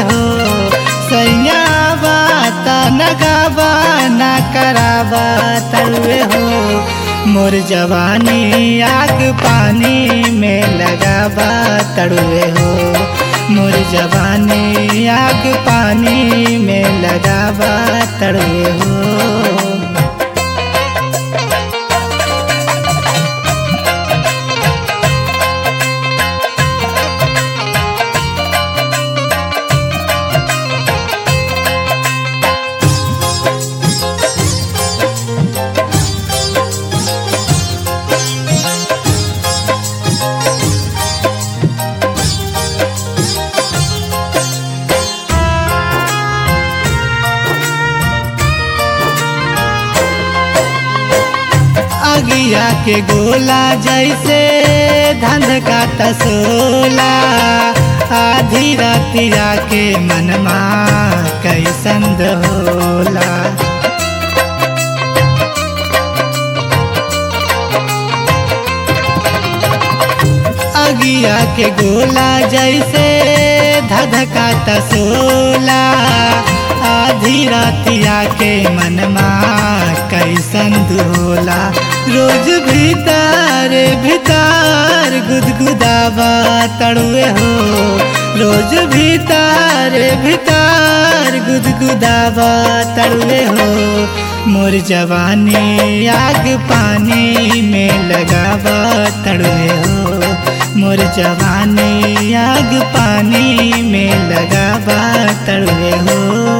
हो सैया बात नगावा ना करावा तड़ुए हो मोर जवानी आग पानी में लगावा तड़ुए हो मोर जवानी आग पानी में लगावा तड़ुए हो। अगिया के गोला जैसे धंध का तसोला आधी रातिया के मनमा कैसन होला। अगिया के गोला जैसे धंध का तसोला आधी रातिया के मनमा कैसन होला। रोज भीतर भीतर गुदगुदावा तड़ुए हो रोज भीतर भीतर गुदगुदावा तड़ुए हो मोर जवानी आग पानी में लगावा तड़ुए हो मोर जवानी आग पानी में लगावा तड़ुए हो।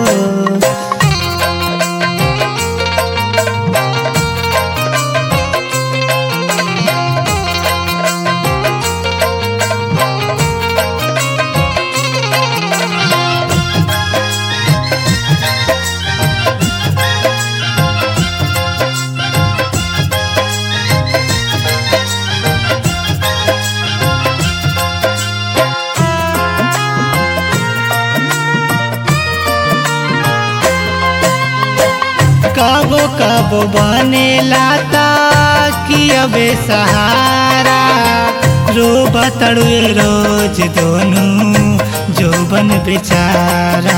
कबो कबो बने लाता कि अबे सहारा रोब तड़ुए रोज दोनों जोबन बेचारा।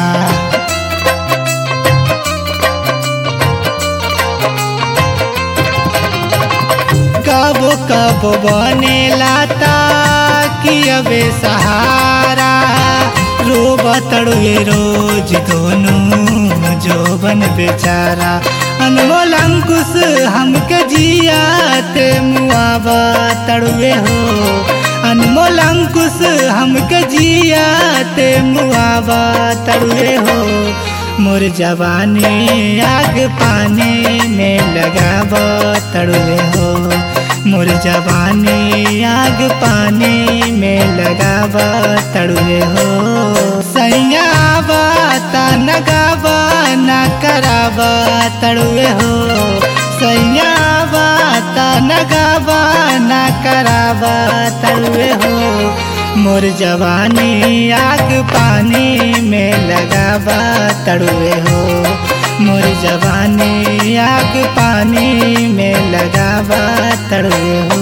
कबो कबो बने लाता कि अबे सहारा रोब तड़ुए रोज दोनों जोबन बेचारा। अनमोल अंकुश हमके जियाते मुआवा तड़ुए हो अनमोल अंकुश हमके जियाते मुआवा तड़ुए हो मोर जवानी आग पानी में लगावा तड़ुए हो मोर जवानी आग पानी में लगावा तड़ुए हो। सैया बात नगावा ना करावा तड़ुए हो सैया बात नगावा ना करावा तड़ुए हो मोर जवानी आग पानी में लगावा तड़ुए हो मोर जवानी आग पानी में लगावा तड़ुए हो।